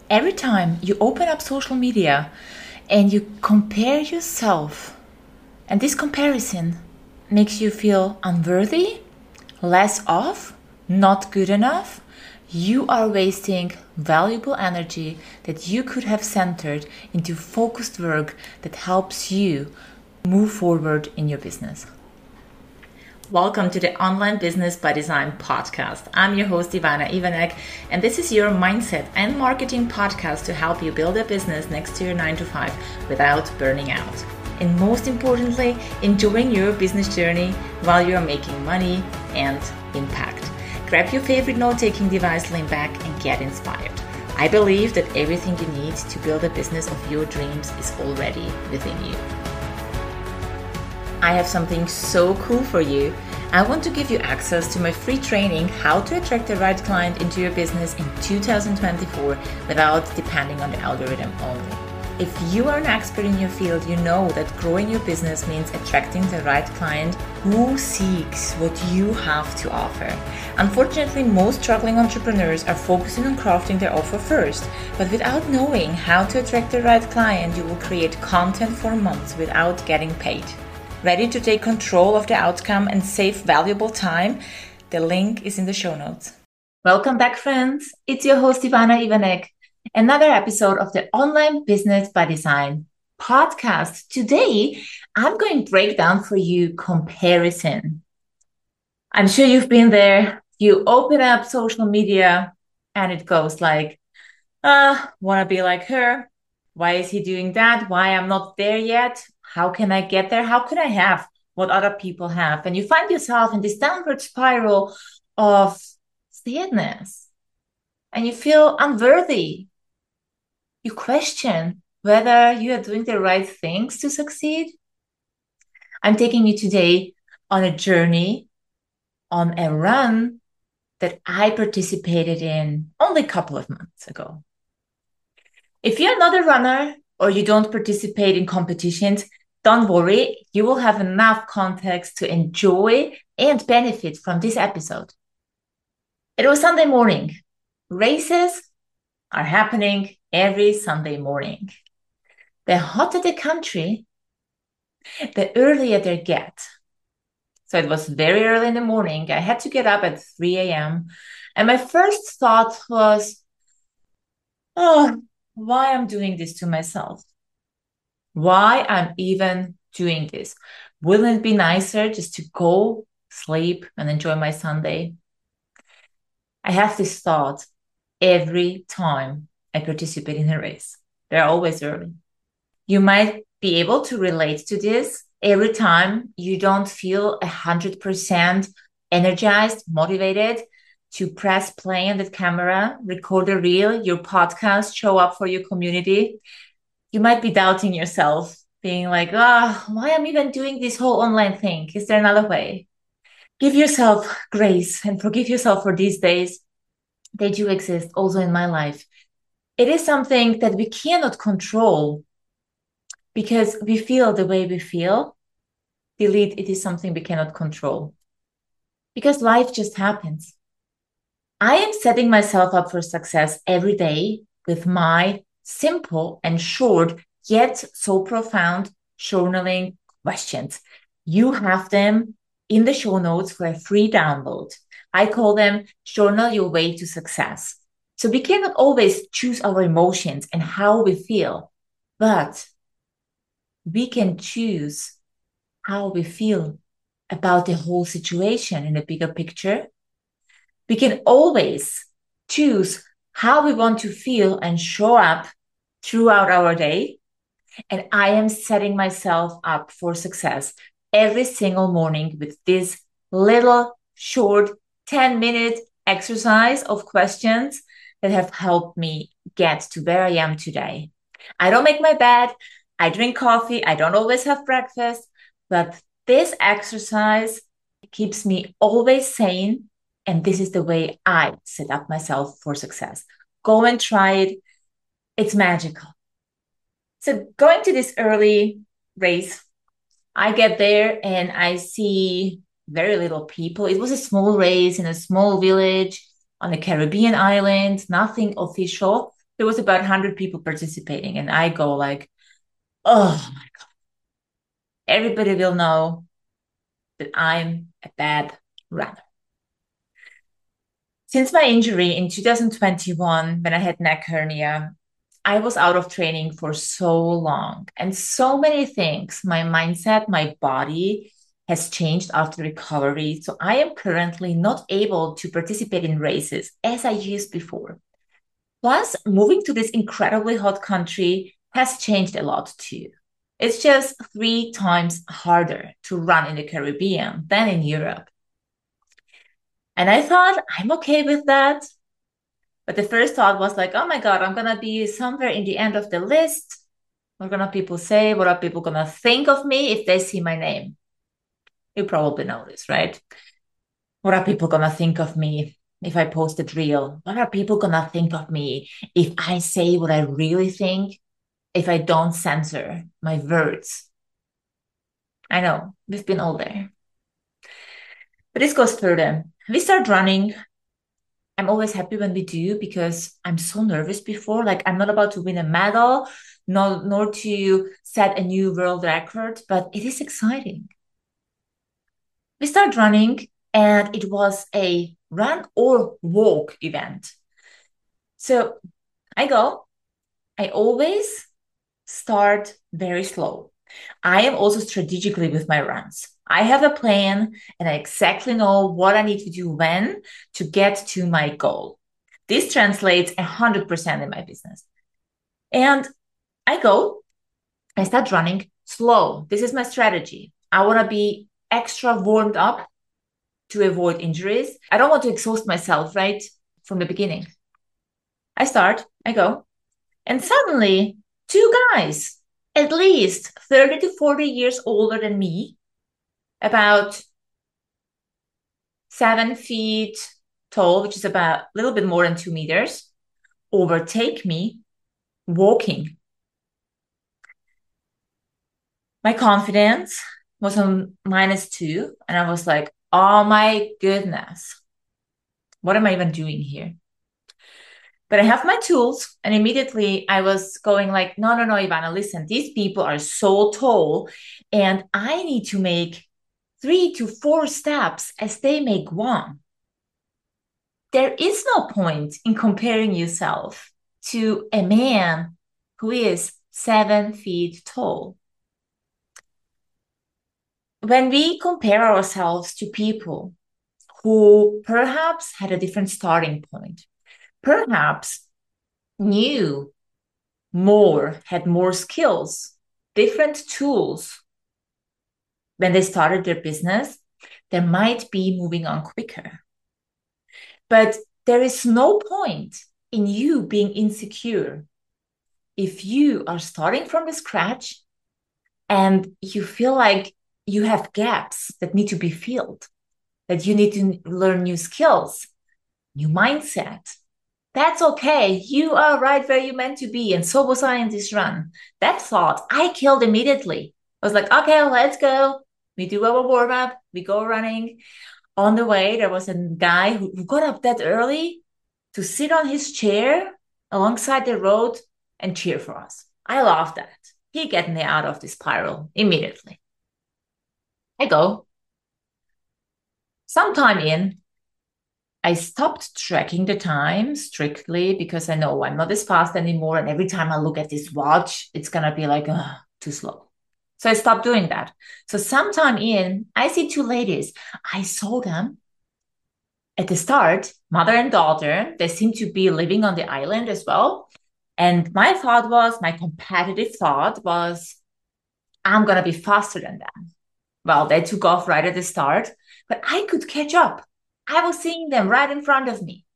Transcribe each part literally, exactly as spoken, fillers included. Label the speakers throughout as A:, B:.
A: Every time you open up social media and you compare yourself, and this comparison makes you feel unworthy, less of, not good enough, you are wasting valuable energy that you could have centered into focused work that helps you move forward in your business. Welcome to the Online Business by Design podcast. I'm your host, Ivana Ivanek, and this is your mindset and marketing podcast to help you build a business next to your nine to five without burning out. And most importantly, enjoying your business journey while you're making money and impact. Grab your favorite note-taking device, lean back, and get inspired. I believe that everything you need to build a business of your dreams is already within you. I have something so cool for you. I want to give you access to my free training, How to Attract the Right Client into Your Business in two thousand twenty-four without depending on the algorithm only. If you are an expert in your field, you know that growing your business means attracting the right client who seeks what you have to offer. Unfortunately, most struggling entrepreneurs are focusing on crafting their offer first, but without knowing how to attract the right client, you will create content for months without getting paid. Ready to take control of the outcome and save valuable time? The link is in the show notes. Welcome back, friends. It's your host, Ivana Ivanek. Another episode of the Online Business by Design podcast. Today, I'm going to break down for you comparison. I'm sure you've been there. You open up social media and it goes like, uh, want to be like her? Why is he doing that? Why I'm not there yet? How can I get there? How can I have what other people have? And you find yourself in this downward spiral of sadness and you feel unworthy. You question whether you are doing the right things to succeed. I'm taking you today on a journey, on a run that I participated in only a couple of months ago. If you're not a runner or you don't participate in competitions, don't worry, you will have enough context to enjoy and benefit from this episode. It was Sunday morning. Races are happening every Sunday morning. The hotter the country, the earlier they get. So it was very early in the morning. I had to get up at three a.m. And my first thought was, oh, why I'm doing this to myself? Why I'm even doing this? Wouldn't it be nicer just to go, sleep, and enjoy my Sunday? I have this thought every time I participate in a race. They're always early. You might be able to relate to this every time you don't feel one hundred percent energized, motivated to press play on the camera, record a reel, your podcast, show up for your community. You might be doubting yourself, being like, oh, why am I even doing this whole online thing? Is there another way? Give yourself grace and forgive yourself for these days. They do exist also in my life. It is something that we cannot control because we feel the way we feel. Delete, it is something we cannot control because life just happens. I am setting myself up for success every day with my simple and short, yet so profound journaling questions. You have them in the show notes for a free download. I call them Journal Your Way to Success. So we cannot always choose our emotions and how we feel, but we can choose how we feel about the whole situation in the bigger picture. We can always choose how we want to feel and show up throughout our day. And I am setting myself up for success every single morning with this little short ten minute exercise of questions that have helped me get to where I am today. I don't make my bed. I drink coffee. I don't always have breakfast, but this exercise keeps me always sane. And this is the way I set up myself for success. Go and try it. It's magical. So going to this early race, I get there and I see very little people. It was a small race in a small village on a Caribbean island, nothing official. there was about one hundred people participating, and I go like, oh my God, everybody will know that I'm a bad runner. Since my injury in two thousand twenty-one, when I had neck hernia, I was out of training for so long, and so many things, my mindset, my body has changed after recovery. So I am currently not able to participate in races as I used before. Plus, moving to this incredibly hot country has changed a lot too. It's just three times harder to run in the Caribbean than in Europe. And I thought, I'm okay with that. But the first thought was like, oh my God, I'm going to be somewhere in the end of the list. What gonna people say? What are people gonna think of me if they see my name? You probably know this, right? What are people gonna think of me if I post a reel? What are people gonna think of me if I say what I really think? If I don't censor my words? I know, we've been all there. But this goes further. We start running. I'm always happy when we do because I'm so nervous before. Like I'm not about to win a medal, nor, nor to set a new world record, but it is exciting. We start running and it was a run or walk event. So I go, I always start very slow. I am also strategically with my runs. I have a plan and I exactly know what I need to do when to get to my goal. This translates one hundred percent in my business. And I go, I start running slow. This is my strategy. I want to be extra warmed up to avoid injuries. I don't want to exhaust myself right from the beginning. I start, I go, and suddenly two guys, at least thirty to forty years older than me, about seven feet tall, which is about a little bit more than two meters, overtake me walking. My confidence was on minus two, and I was like, oh my goodness, what am I even doing here? But I have my tools, and immediately I was going like, no, no, no, Ivana, listen, these people are so tall, and I need to make three to four steps as they make one. There is no point in comparing yourself to a man who is seven feet tall. When we compare ourselves to people who perhaps had a different starting point, perhaps knew more, had more skills, different tools when they started their business, they might be moving on quicker. But there is no point in you being insecure if you are starting from the scratch and you feel like you have gaps that need to be filled, that you need to learn new skills, new mindset. That's okay. You are right where you're meant to be. And so was I in this run. That thought I killed immediately. I was like, okay, let's go. We do our warm up. We go running. On the way, there was a guy who, who got up that early to sit on his chair alongside the road and cheer for us. I loved that. He get me out of the spiral immediately. I go. Sometime in, I stopped tracking the time strictly because I know I'm not as fast anymore. And every time I look at this watch, it's going to be like, oh, too slow. So I stopped doing that. So sometime in, I see two ladies. I saw them at the start, mother and daughter. They seem to be living on the island as well. And my thought was, my competitive thought was, I'm going to be faster than them. Well, they took off right at the start, but I could catch up. I was seeing them right in front of me.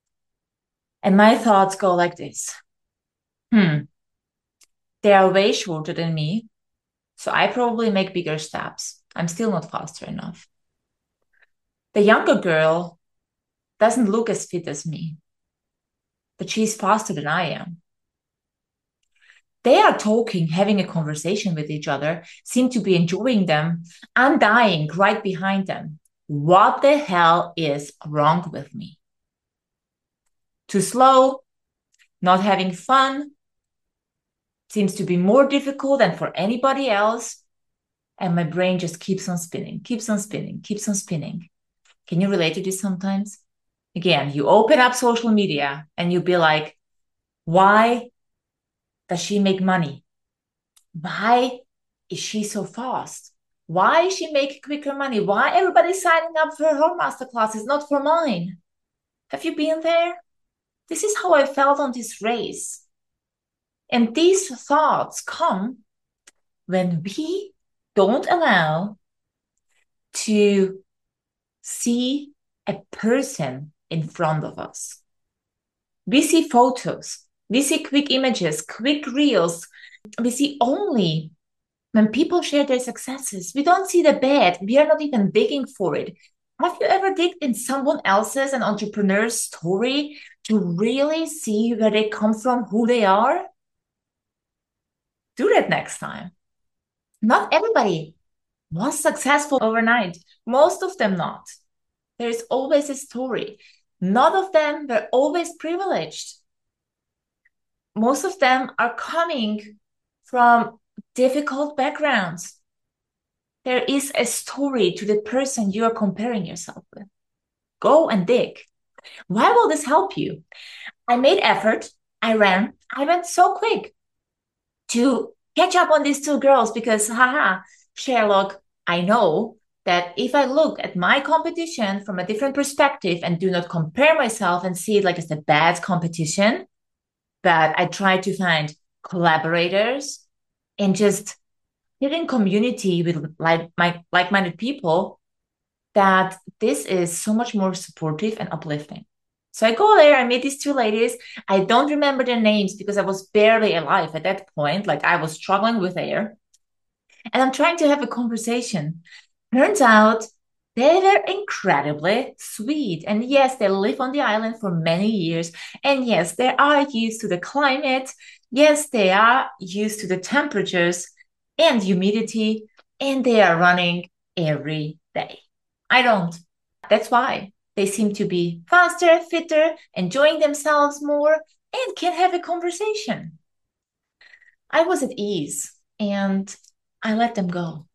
A: And my thoughts go like this. Hmm. They are way shorter than me. So I probably make bigger steps. I'm still not faster enough. The younger girl doesn't look as fit as me, but she's faster than I am. They are talking, having a conversation with each other, seem to be enjoying them. I'm dying right behind them. What the hell is wrong with me? Too slow, Not having fun seems to be more difficult than for anybody else. And my brain just keeps on spinning, keeps on spinning, keeps on spinning. Can you relate to this sometimes? Again, you open up social media and you be like, why does she make money? Why is she so fast? Why is she making quicker money? Why everybody's signing up for her master classes, not for mine? Have you been there? This is how I felt on this race. And these thoughts come when we don't allow to see a person in front of us. We see photos, we see quick images, quick reels. We see only when people share their successes. We don't see the bad. We are not even digging for it. Have you ever digged in someone else's, an entrepreneur's story to really see where they come from, who they are? Do that next time. Not everybody was successful overnight. Most of them not. There is always a story. None of them were always privileged. Most of them are coming from difficult backgrounds. There is a story to the person you are comparing yourself with. Go and dig. Why will this help you? I made effort. I ran. I went so quick to catch up on these two girls because, haha, Sherlock, I know that if I look at my competition from a different perspective and do not compare myself and see it like it's a bad competition, but I try to find collaborators and just get in community with like my like-minded people, that this is so much more supportive and uplifting. So I go there, I meet these two ladies. I don't remember their names because I was barely alive at that point. Like I was struggling with air. And I'm trying to have a conversation. Turns out they were incredibly sweet. And yes, they live on the island for many years. And yes, they are used to the climate. Yes, they are used to the temperatures and humidity. And they are running every day. I don't. That's why they seem to be faster, fitter, enjoying themselves more, and can have a conversation. I was at ease and I let them go.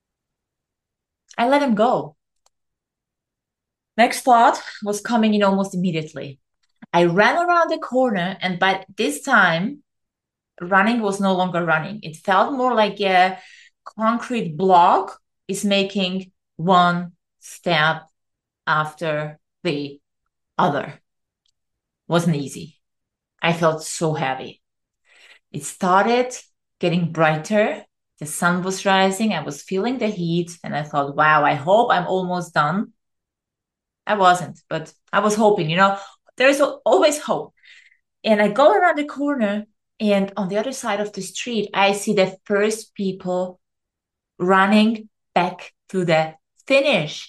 A: I let them go. Next thought was coming in almost immediately. I ran around the corner, and by this time, running was no longer running. It felt more like a concrete block is making one step after the other. Wasn't easy. I felt so heavy. It started getting brighter. The sun was rising. I was feeling the heat, and I thought, wow, I hope I'm almost done. I wasn't, but I was hoping, you know, there's always hope. And I go around the corner, and on the other side of the street, I see the first people running back to the finish.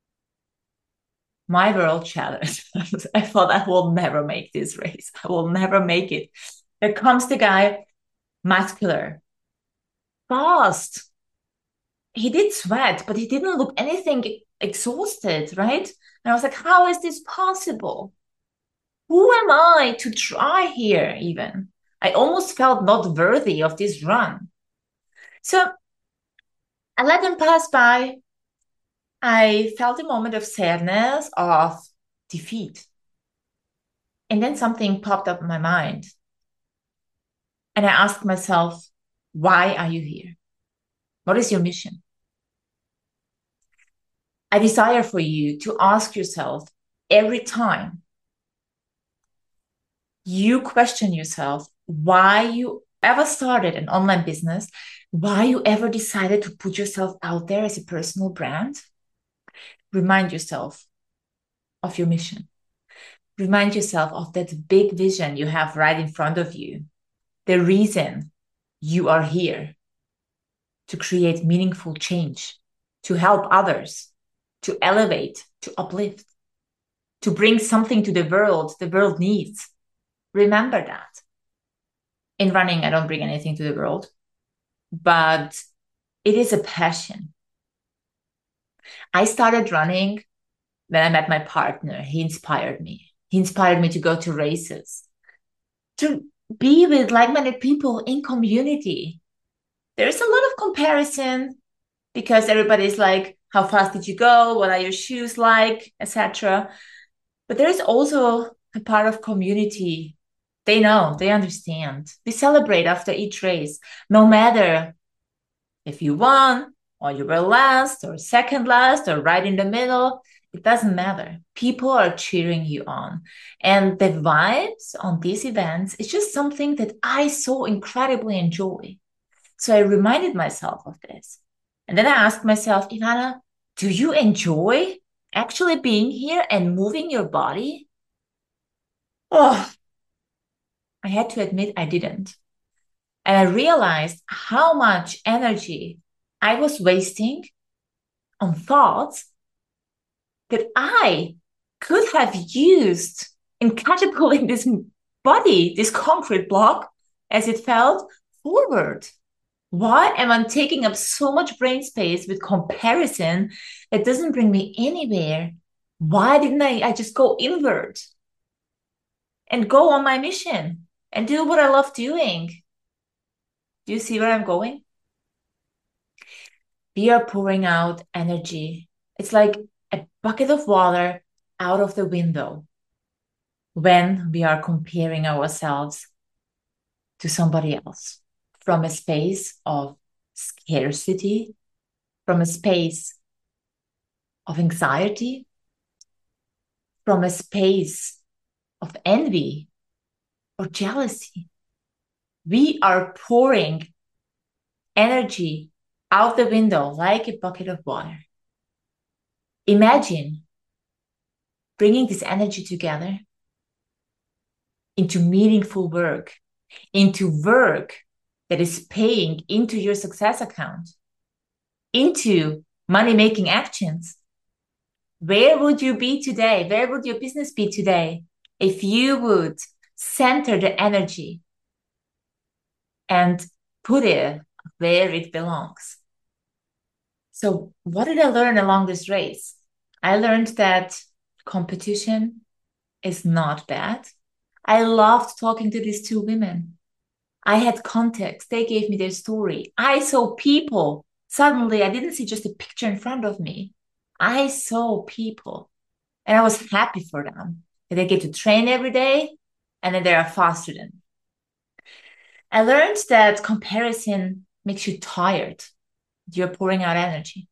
A: My world shattered. I thought I will never make this race. I will never make it. There comes the guy, muscular, fast. He did sweat, but he didn't look anything exhausted, right? And I was like, how is this possible? Who am I to try here even? I almost felt not worthy of this run. So I let them pass by. I felt a moment of sadness, of defeat. And then something popped up in my mind. And I asked myself, why are you here? What is your mission? I desire for you to ask yourself every time you question yourself why you ever started an online business, why you ever decided to put yourself out there as a personal brand. Remind yourself of your mission. Remind yourself of that big vision you have right in front of you. The reason you are here to create meaningful change, to help others, to elevate, to uplift, to bring something to the world the world needs. Remember that. In running, I don't bring anything to the world, but it is a passion. I started running when I met my partner. He inspired me. He inspired me to go to races. to be with like-minded people in community. There's a lot of comparison because everybody's like, how fast did you go? What are your shoes like, et cetera. But there's also a part of community. They know, they understand. We celebrate after each race, no matter if you won or you were last or second last or right in the middle. It doesn't matter. People are cheering you on. And the vibes on these events is just something that I so incredibly enjoy. So I reminded myself of this. And then I asked myself, Ivana, do you enjoy actually being here and moving your body? Oh, I had to admit I didn't. And I realized how much energy I was wasting on thoughts that I could have used in catapulting this body, this concrete block, as it felt, forward. Why am I taking up so much brain space with comparison that doesn't bring me anywhere? Why didn't I, I just go inward and go on my mission and do what I love doing? Do you see where I'm going? We are pouring out energy. It's like a bucket of water out of the window when we are comparing ourselves to somebody else from a space of scarcity, from a space of anxiety, from a space of envy or jealousy. We are pouring energy out the window like a bucket of water. Imagine bringing this energy together into meaningful work, into work that is paying into your success account, into money-making actions. Where would you be today? Where would your business be today if you would center the energy and put it where it belongs? So what did I learn along this race? I learned that competition is not bad. I loved talking to these two women. I had context. They gave me their story. I saw people. Suddenly, I didn't see just a picture in front of me. I saw people. And I was happy for them. They get to train every day, and then they are faster than me. I learned that comparison makes you tired. You're pouring out energy.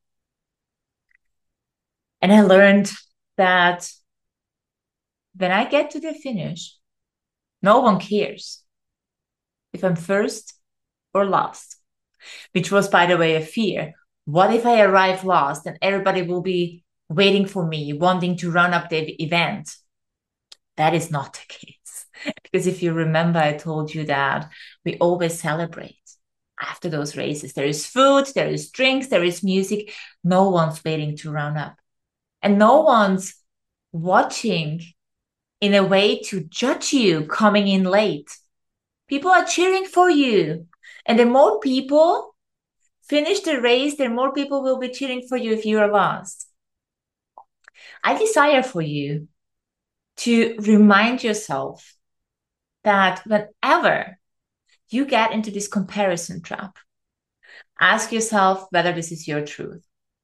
A: And I learned that when I get to the finish, no one cares if I'm first or last, which was, by the way, a fear. What if I arrive last and everybody will be waiting for me, wanting to run up the event? That is not the case. Because if you remember, I told you that we always celebrate after those races. There is food, there is drinks, there is music. No one's waiting to run up. And no one's watching in a way to judge you coming in late. People are cheering for you. And the more people finish the race, the more people will be cheering for you if you are last. I desire for you to remind yourself that whenever you get into this comparison trap, ask yourself whether this is your truth.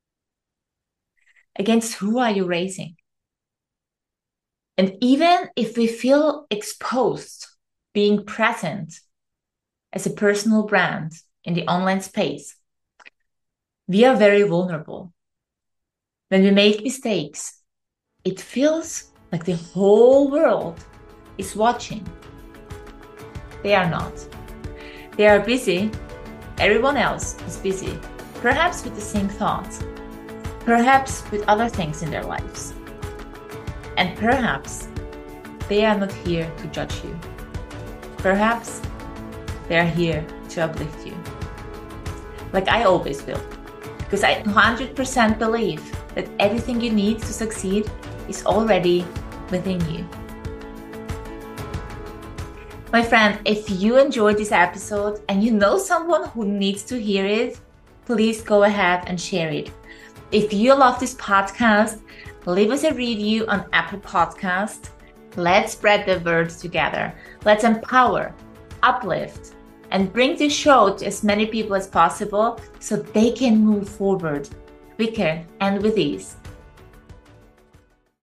A: Against who are you racing? And even if we feel exposed being present as a personal brand in the online space, we are very vulnerable. When we make mistakes, it feels like the whole world is watching. They are not. They are busy. Everyone else is busy, perhaps with the same thoughts, perhaps with other things in their lives. And perhaps they are not here to judge you. Perhaps they are here to uplift you. Like I always will. Because I one hundred percent believe that everything you need to succeed is already within you. My friend, if you enjoyed this episode and you know someone who needs to hear it, please go ahead and share it. If you love this podcast, leave us a review on Apple Podcast. Let's spread the word together. Let's empower, uplift, and bring the show to as many people as possible so they can move forward quicker and with ease.